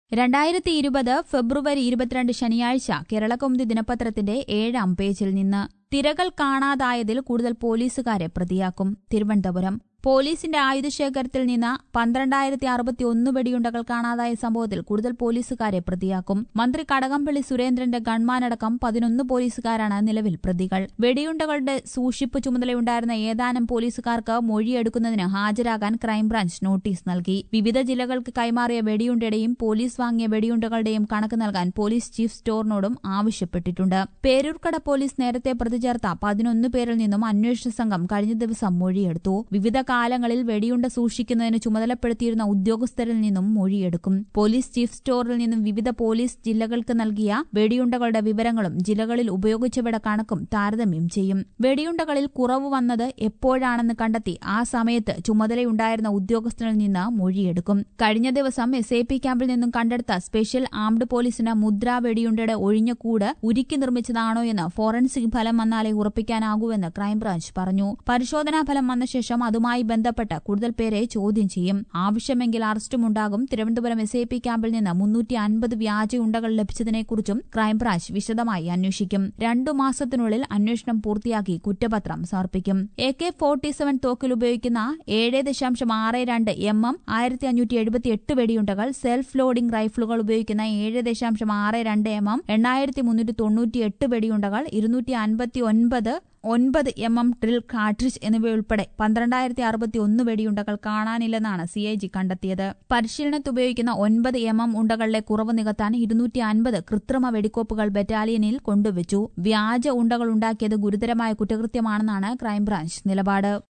2020 ഫെബ്രുവരി 22 ശനിയാഴ്ച കേരളകൗമുദി ദിനപത്രത്തിന്റെ 7-ാം പേജിൽ നിന്ന് തിരകൾ കാണാതായതിൽ കൂടുതൽ പോലീസുകാരെ പ്രതിയാക്കും. തിരുവനന്തപുരം പോലീസിന്റെ ആയുധശേഖരത്തിൽ നിന്ന് 12,061 വെടിയുണ്ടകൾ കാണാതായ സംഭവത്തിൽ കൂടുതൽ പോലീസുകാരെ പ്രതിയാക്കും. മന്ത്രി കടകംപള്ളി സുരേന്ദ്രന്റെ ഗൺമാനടക്കം 11 പോലീസുകാരാണ് നിലവിൽ പ്രതികൾ. വെടിയുണ്ടകളുടെ സൂക്ഷിപ്പ് ചുമതലയുണ്ടായിരുന്ന ഏതാനും പോലീസുകാർക്ക് മൊഴിയെടുക്കുന്നതിന് ഹാജരാകാൻ ക്രൈംബ്രാഞ്ച് നോട്ടീസ് നൽകി. വിവിധ ജില്ലകൾക്ക് കൈമാറിയ വെടിയുണ്ടയുടെയും പോലീസ് വാങ്ങിയ വെടിയുണ്ടകളുടെയും കണക്ക് നൽകാൻ പോലീസ് ചീഫ് സ്റ്റോറിനോടും ആവശ്യപ്പെട്ടിട്ടുണ്ട്. പേരൂർക്കട പോലീസ് നേരത്തെ പ്രതി ചേർത്ത 11 പേരിൽ നിന്നും അന്വേഷണ സംഘം കഴിഞ്ഞ ദിവസം മൊഴിയെടുത്തു. വിവിധ കാലങ്ങളിൽ വെടിയുണ്ട സൂക്ഷിക്കുന്നതിന് ചുമതലപ്പെടുത്തിയിരുന്ന ഉദ്യോഗസ്ഥരിൽ നിന്നും മൊഴിയെടുക്കും. പോലീസ് ചീഫ് സ്റ്റോറിൽ നിന്നും വിവിധ പോലീസ് ജില്ലകൾക്ക് നൽകിയ വെടിയുണ്ടകളുടെ വിവരങ്ങളും ജില്ലകളിൽ ഉപയോഗിച്ചവയുടെ കണക്കും താരതമ്യം ചെയ്യും. വെടിയുണ്ടകളിൽ കുറവ് വന്നത് എപ്പോഴാണെന്ന് കണ്ടെത്തി ആ സമയത്ത് ചുമതലയുണ്ടായിരുന്ന ഉദ്യോഗസ്ഥരിൽ നിന്ന് മൊഴിയെടുക്കും. കഴിഞ്ഞ ദിവസം SAP ക്യാമ്പിൽ നിന്നും കണ്ടെടുത്ത സ്പെഷ്യൽ ആംഡ് പോലീസിന് മുദ്രാ വെടിയുണ്ടയുടെ ഒഴിഞ്ഞ കൂട് ഉരുക്കി നിർമ്മിച്ചതാണോ എന്ന് ഫോറൻസിക് ഫലം വന്നാലേ ഉറപ്പിക്കാനാകൂവെന്ന് ക്രൈംബ്രാഞ്ച് പറഞ്ഞു. പരിശോധനാ ഫലം വന്ന ശേഷം അതുമായി ബന്ധപ്പെട്ട് കൂടുതൽ പേരെ ചോദ്യം ചെയ്യും. ആവശ്യമെങ്കിൽ അറസ്റ്റുമുണ്ടാകും. തിരുവനന്തപുരം SAP ക്യാമ്പിൽ നിന്ന് 350 വ്യാജ ഉണ്ടകൾ ലഭിച്ചതിനെക്കുറിച്ചും ക്രൈംബ്രാഞ്ച് വിശദമായി അന്വേഷിക്കും. 2 മാസത്തിനുള്ളിൽ അന്വേഷണം പൂർത്തിയാക്കി കുറ്റപത്രം സമർപ്പിക്കും. AK-47 തോക്കിൽ ഉപയോഗിക്കുന്ന 7.62 mm 1578 വെടിയുണ്ടകൾ, സെൽഫ് ലോഡിംഗ് റൈഫിളുകൾ ഉപയോഗിക്കുന്ന 7.62 mm 8398 വെടിയുണ്ടകൾ, 259 9 mm ഡ്രിൽ കാർട്രിഡ്ജ് എന്നിവയുൾപ്പെടെ 12,061 വെടിയുണ്ടകൾ കാണാനില്ലെന്നാണ് CIG കണ്ടെത്തിയത്. പരിശീലനത്തുപയോഗിക്കുന്ന 9 mm ഉണ്ടകളിലെ കുറവ് നികത്താൻ 250 കൃത്രിമ വെടിക്കോപ്പുകൾ ബറ്റാലിയനിൽ കൊണ്ടുവച്ചു. വ്യാജ ഉണ്ടകൾ ഉണ്ടാക്കിയത് ഗുരുതരമായ കുറ്റകൃത്യമാണെന്നാണ് ക്രൈംബ്രാഞ്ച് നിലപാട്.